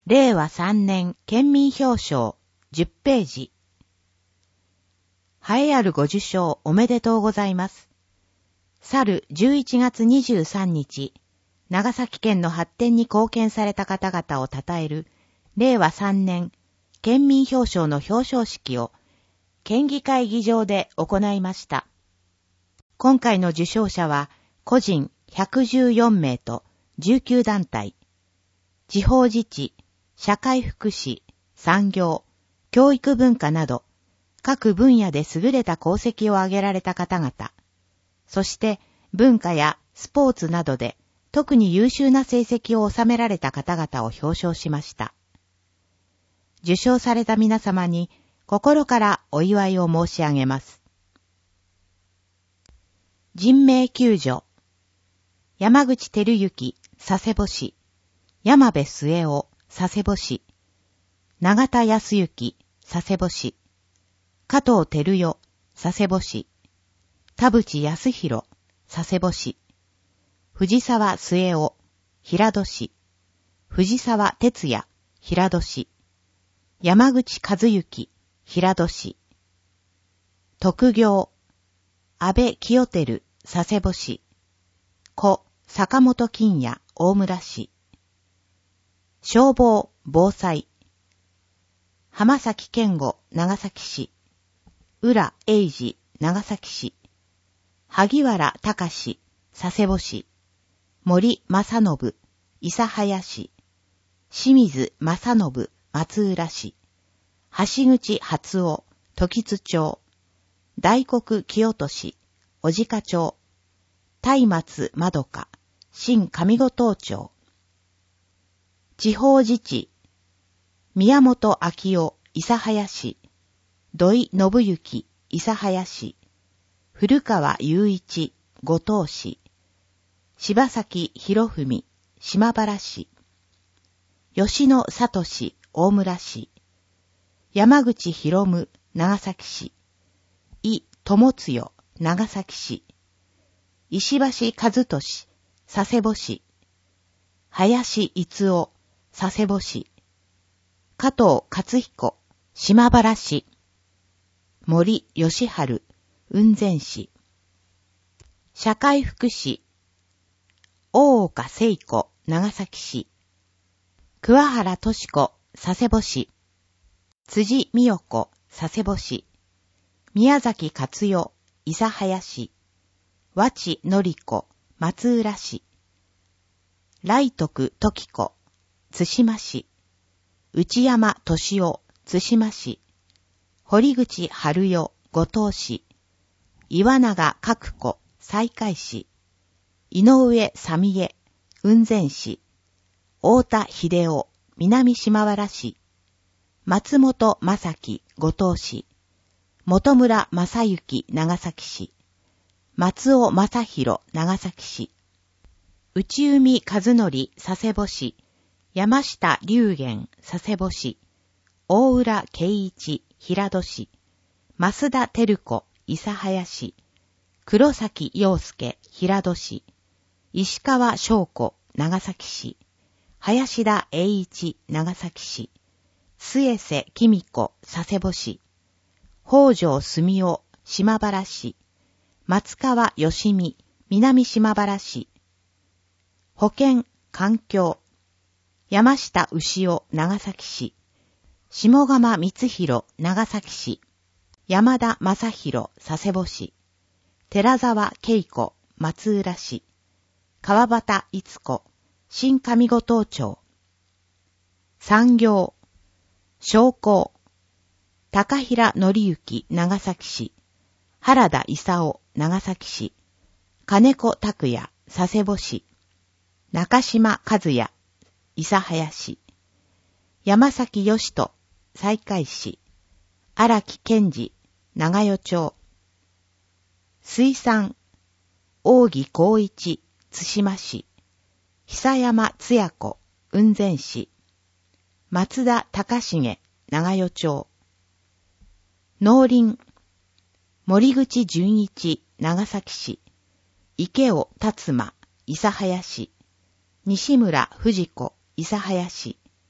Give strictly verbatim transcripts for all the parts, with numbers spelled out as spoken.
れいわさんねん県民表彰じゅっページ。栄えあるご受賞おめでとうございます。去るじゅういちがつにじゅうさんにち、長崎県の発展に貢献された方々を称えるれいわさんねん県民表彰の表彰式を県議会議場で行いました。今回の受賞者は個人ひゃくじゅうよんめいとじゅうきゅうだんたい、地方自治、社会福祉、産業、教育文化など各分野で優れた功績を挙げられた方々、そして文化やスポーツなどで特に優秀な成績を収められた方々を表彰しました。受賞された皆様に心からお祝いを申し上げます。人命救助。山口照之、佐世保市。山部末男、佐世保市。永田康之、佐世保市。加藤照代、佐世保市。田淵康弘、佐世保市。藤沢末男、平戸市。藤沢哲也、平戸市。山口和幸、平戸市。特業、安倍清照、佐世保市。故、坂本金也、大村市。消防、防災。浜崎健吾、長崎市。浦英二、長崎市。萩原隆、佐世保市。森正信、諫早市。清水正信、松浦市。橋口初夫、時津町。大黒清俊、小鹿町。松松まどか、新上五島町。地方自治。宮本昭夫、諫早市。土井信之、諫早市。古川雄一、五島市。柴崎博文、島原市。吉野聡、大村市。山口博夢、長崎市。井友強、長崎市。石橋和俊、佐世保市。林逸夫、佐世保市。加藤勝彦、島原市。森義治、雲仙市。社会福祉。大岡聖子、長崎市。桑原敏子、佐世保市。辻美代子、佐世保市。宮崎勝代、諫早市。和知典子、松浦市。来徳時子、津島市。内山俊夫、津島市。堀口春代、五島市。岩永角子、西海市。井上さみえ、雲仙市。太田秀夫、南島原市。松本正樹、五島市。本村正幸、長崎市。松尾正弘、長崎市。内海和則、佐世保市。山下龍玄、佐世保市。大浦圭一、平戸市。増田照子、諫早市。黒崎陽介、平戸市。石川翔子、長崎市。林田栄一、長崎市。末瀬公子、佐世保市。北条澄夫、島原市。松川義美、南島原市。保健、環境。山下牛尾、長崎市。下釜光弘、長崎市。山田正弘、佐世保市。寺沢恵子、松浦市。川端逸子、新上五島町。産業。商工。高平則之、長崎市。原田勲、長崎市。金子拓也、佐世保市。中島和也、諫早市。山崎義人、西海市。荒木健二、長与町。水産。大木光一、津島市。久山つや子、雲仙市。松田隆重、長与町。農林。森口純一、長崎市。池尾達馬、諫早市。西村藤子、諫早市。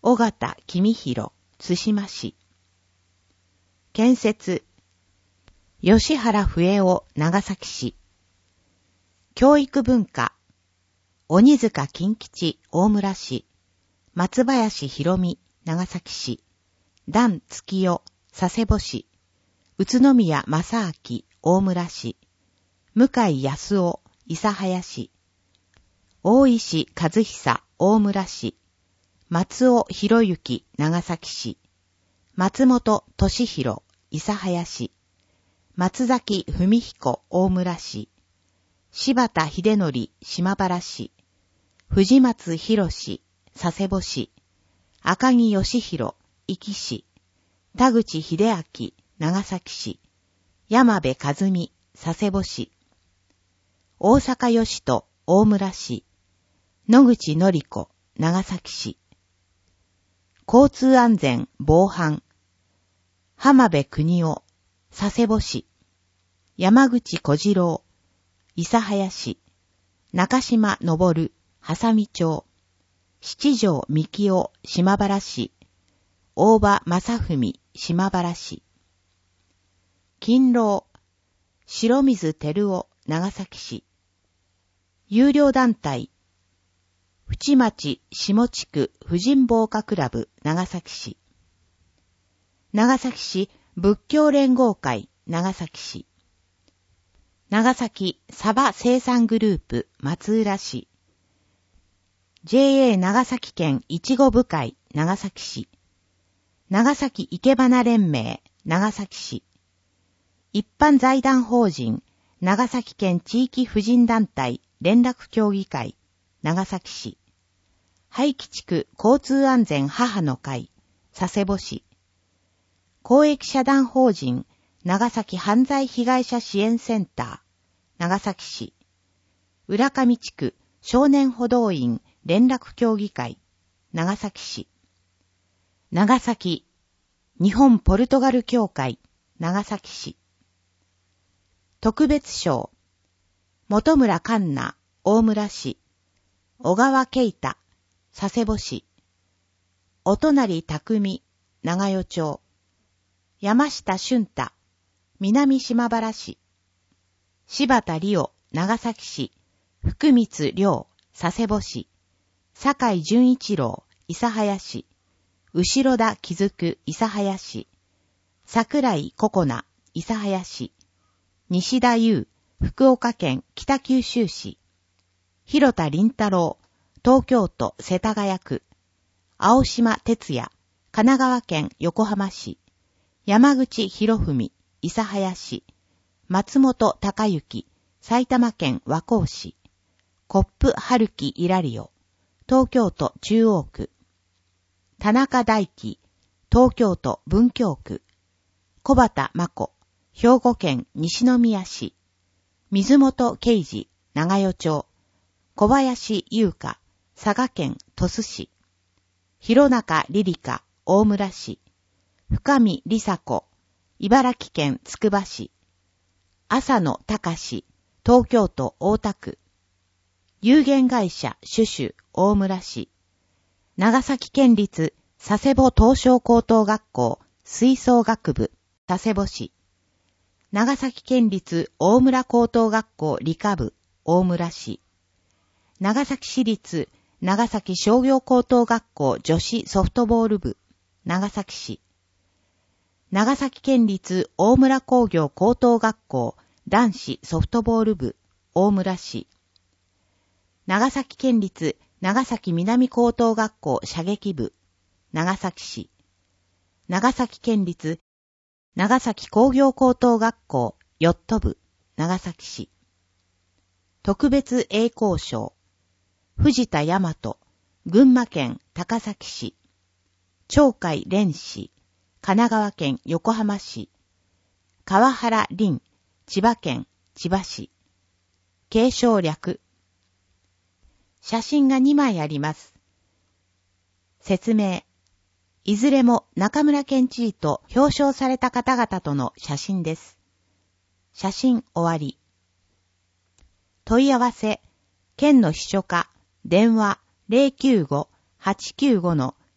尾形公弘、津島市。建設、吉原笛夫、長崎市。教育文化、鬼塚金吉、大村市。松林博美、長崎市。段月代、佐世保市。宇都宮正明、大村市。向井康夫、諫早市。大石和久、大村市。松尾博之、長崎市。松本俊弘、諫早市。松崎文彦、大村市。柴田秀則、島原市。藤松博史、佐世保市。赤木義弘、壱岐市。田口秀明、長崎市。山部和美、佐世保市。大阪義人、大村市。野口典子、長崎市。交通安全、防犯。浜辺邦夫、佐世保市。山口小次郎、諫早市。中島昇、波佐見町。七条幹夫、島原市。大場正文、島原市。勤労、白水照夫、長崎市。有料団体、淵町下地区婦人防火クラブ、長崎市。長崎市仏教連合会、長崎市。長崎サバ生産グループ、松浦市。ジェーエー 長崎県いちご部会、長崎市。長崎生け花連盟、長崎市。一般財団法人、長崎県地域婦人団体連絡協議会、長崎市。廃棄地区交通安全母の会、佐世保市。公益社団法人、長崎犯罪被害者支援センター、長崎市。浦上地区少年補導員連絡協議会、長崎市。長崎日本ポルトガル協会、長崎市。特別賞、本村環奈、大村市。小川慶太、佐世保市。お隣匠、長与町。山下俊太、南島原市。柴田理央、長崎市。福光良、佐世保市。坂井純一郎、諫早市。後田気づく、諫早市。桜井ココナ、諫早市。西田優、福岡県北九州市。広田林太郎、東京都世田谷区。青島哲也、神奈川県横浜市。山口博文、諫早市。松本隆之、埼玉県和光市。コップ春樹イラリオ、東京都中央区。田中大輝、東京都文京区。小畑真子、兵庫県西宮市。水本啓二、長与町。小林優香、佐賀県鳥栖市。広中リリカ、大村市。深見梨紗子、茨城県つくば市。浅野隆、東京都大田区。有限会社シュシュ、大村市。長崎県立佐世保東照高等学校吹奏楽部、佐世保市。長崎県立大村高等学校理科部、大村市。長崎市立長崎商業高等学校女子ソフトボール部、長崎市。長崎県立大村工業高等学校男子ソフトボール部、大村市。長崎県立長崎南高等学校射撃部、長崎市。長崎県立長崎工業高等学校ヨット部、長崎市。特別栄光賞、藤田大和、群馬県高崎市。鳥海蓮氏、神奈川県横浜市。川原凛、千葉県千葉市。継承略。写真がにまいあります。説明。いずれも中村県知事と表彰された方々との写真です。写真終わり。問い合わせ、県の秘書課、電話 ゼロきゅうご はちきゅうご に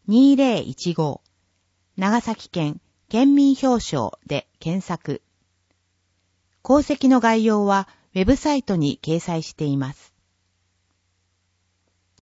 にせんじゅうご長崎県県民表彰で検索。功績の概要はウェブサイトに掲載しています。